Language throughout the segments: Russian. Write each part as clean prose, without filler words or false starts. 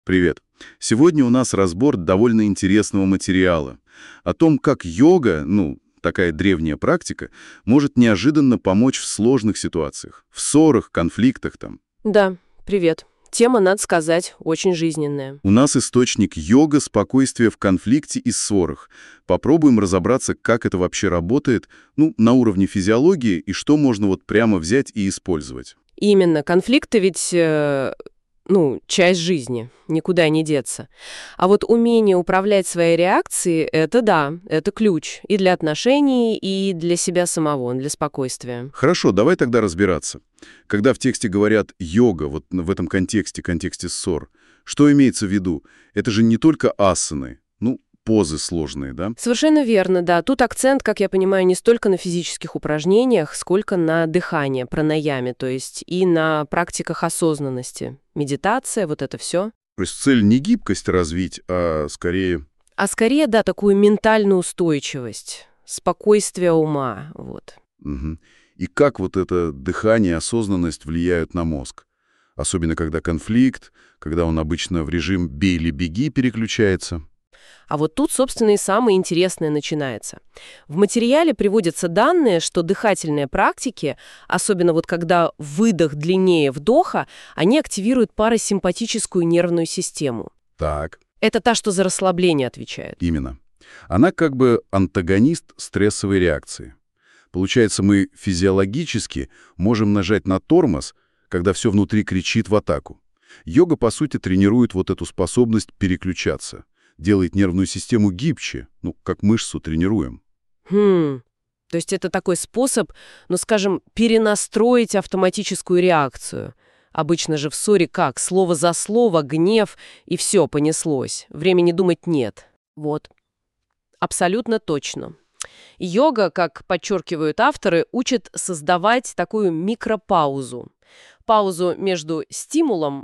Привет. Сегодня у нас разбор довольно интересного материала о том, как йога, такая древняя практика, может неожиданно помочь в сложных ситуациях, в ссорах, конфликтах там. Да, привет. Тема, надо сказать, очень жизненная. У нас источник йога, спокойствие в конфликте и ссорах. Попробуем разобраться, как это вообще работает, на уровне физиологии и что можно вот прямо взять и использовать. Именно, конфликты ведь, часть жизни, никуда не деться. А вот умение управлять своей реакцией, это да, это ключ и для отношений, и для себя самого, для спокойствия. Хорошо, давай тогда разбираться. Когда в тексте говорят «йога», вот в этом контексте ссор, что имеется в виду? Это же не только асаны, позы сложные, да? Совершенно верно, да. Тут акцент, как я понимаю, не столько на физических упражнениях, сколько на дыхании, пранаяме, то есть и на практиках осознанности. Медитация, вот это все. То есть цель не гибкость развить, а скорее... А скорее, да, такую ментальную устойчивость, спокойствие ума, вот. Мгм. И как вот это дыхание, осознанность влияют на мозг? Особенно когда конфликт, когда он обычно в режим «бей или беги» переключается. А вот тут, собственно, и самое интересное начинается. В материале приводятся данные, что дыхательные практики, особенно вот когда выдох длиннее вдоха, они активируют парасимпатическую нервную систему. Так, Это та, что за расслабление отвечает. именно. Она как бы антагонист стрессовой реакции. Получается, мы физиологически можем нажать на тормоз, когда все внутри кричит в атаку. Йога, по сути, тренирует вот эту способность переключаться, делает нервную систему гибче, как мышцу тренируем. То есть это такой способ, скажем, перенастроить автоматическую реакцию. Обычно же в ссоре как? Слово за слово, гнев, и все, понеслось. Времени думать нет. Вот. Абсолютно точно. Йога, как подчеркивают авторы, учит создавать такую микропаузу. Паузу между стимулом,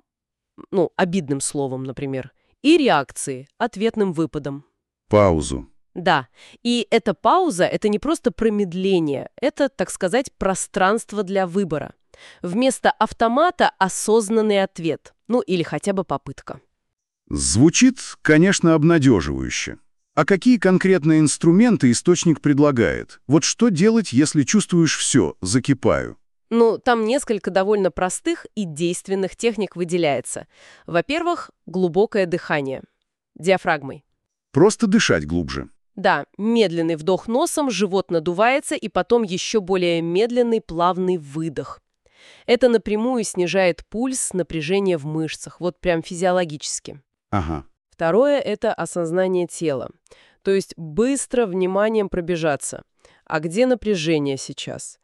обидным словом, например, и реакцией, ответным выпадом. Паузу. Да, и эта пауза — это не просто промедление, это, так сказать, пространство для выбора. Вместо автомата осознанный ответ, или хотя бы попытка. Звучит, конечно, обнадеживающе. А какие конкретные инструменты источник предлагает? Вот что делать, если чувствуешь все, закипаю? Там несколько довольно простых и действенных техник выделяется. Во-первых, глубокое дыхание. Диафрагмой. Просто дышать глубже. Да, медленный вдох носом, живот надувается, и потом еще более медленный плавный выдох. Это напрямую снижает пульс, напряжение в мышцах, вот прям физиологически. Ага. Второе — это осознание тела. То есть быстро вниманием пробежаться. А где напряжение сейчас?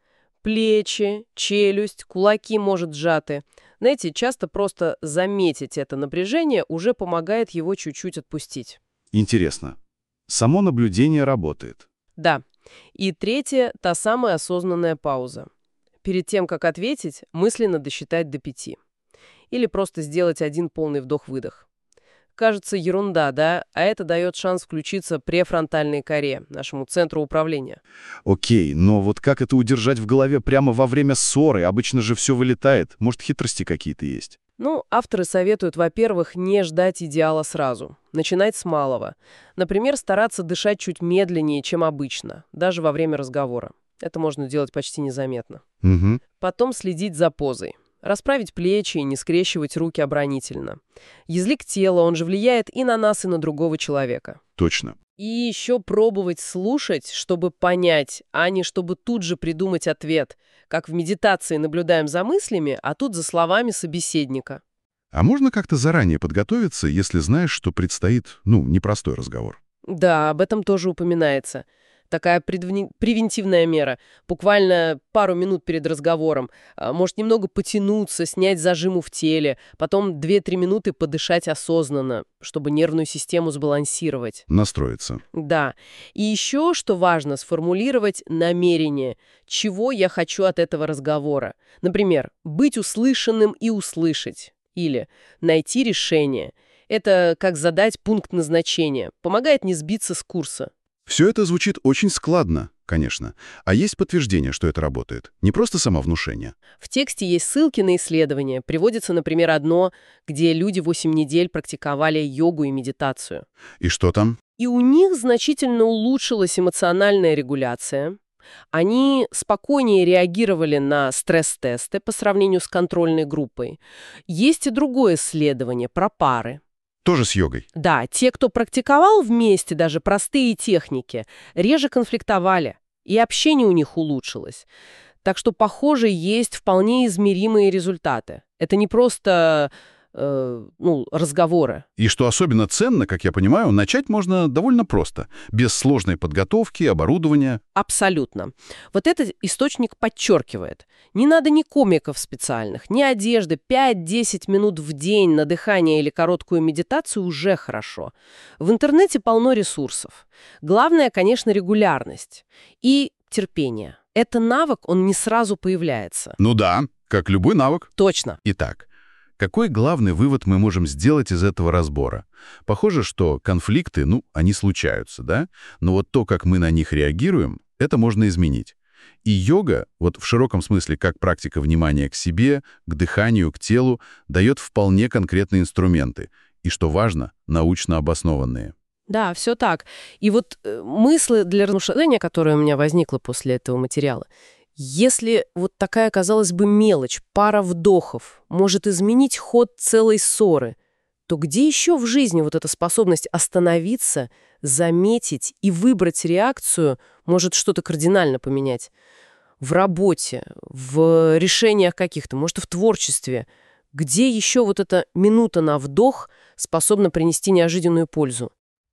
Плечи, челюсть, кулаки, может, сжаты. Знаете, часто просто заметить это напряжение уже помогает его чуть-чуть отпустить. Интересно. Само наблюдение работает. Да. И третье — та самая осознанная пауза. Перед тем, как ответить, мысленно досчитать до 5. Или просто сделать один полный вдох-выдох. Кажется, ерунда, да? А это дает шанс включиться префронтальной коре, нашему центру управления. Окей, но вот как это удержать в голове прямо во время ссоры? Обычно же все вылетает. Может, хитрости какие-то есть? Авторы советуют, во-первых, не ждать идеала сразу. Начинать с малого. Например, стараться дышать чуть медленнее, чем обычно, даже во время разговора. Это можно делать почти незаметно. Угу. Потом следить за позой. Расправить плечи и не скрещивать руки оборонительно. Язык тела, он же влияет и на нас, и на другого человека. Точно. И еще пробовать слушать, чтобы понять, а не чтобы тут же придумать ответ. Как в медитации наблюдаем за мыслями, а тут за словами собеседника. А можно как-то заранее подготовиться, если знаешь, что предстоит, непростой разговор? Да, об этом тоже упоминается. Такая превентивная мера. Буквально пару минут перед разговором. Может немного потянуться, снять зажиму в теле. Потом 2-3 минуты подышать осознанно, чтобы нервную систему сбалансировать. Настроиться. Да. И еще, что важно, сформулировать намерение. Чего я хочу от этого разговора? Например, быть услышанным и услышать. Или найти решение. Это как задать пункт назначения. Помогает не сбиться с курса. Все это звучит очень складно. конечно. А есть подтверждение, что это работает? Не просто самовнушение? В тексте есть ссылки на исследования. Приводится, например, одно, где люди 8 недель практиковали йогу и медитацию. И что там? И у них значительно улучшилась эмоциональная регуляция. Они спокойнее реагировали на стресс-тесты по сравнению с контрольной группой. Есть и другое исследование про пары. Тоже с йогой? Да, те, кто практиковал вместе даже простые техники, реже конфликтовали, и общение у них улучшилось. Так что, похоже, есть вполне измеримые результаты. Это не просто разговоры. И что особенно ценно, как я понимаю, начать можно довольно просто, без сложной подготовки, оборудования. Абсолютно. Вот этот источник подчеркивает. Не надо ни комиков специальных, ни одежды. 5-10 минут в день на дыхание или короткую медитацию уже хорошо. В интернете полно ресурсов. Главное, конечно, регулярность и терпение. Это навык, он не сразу появляется. Ну да, как любой навык. Точно. Итак, какой главный вывод мы можем сделать из этого разбора? Похоже, что конфликты, они случаются, да? Но вот то, как мы на них реагируем, это можно изменить. И йога, вот в широком смысле, как практика внимания к себе, к дыханию, к телу, дает вполне конкретные инструменты. И, что важно, научно обоснованные. Да, все так. И вот мысль для размышления, которая у меня возникла после этого материала. Если вот такая, казалось бы, мелочь, пара вдохов может изменить ход целой ссоры, то где еще в жизни вот эта способность остановиться, заметить и выбрать реакцию может что-то кардинально поменять? В работе, в решениях каких-то, может, и в творчестве. Где еще вот эта минута на вдох способна принести неожиданную пользу?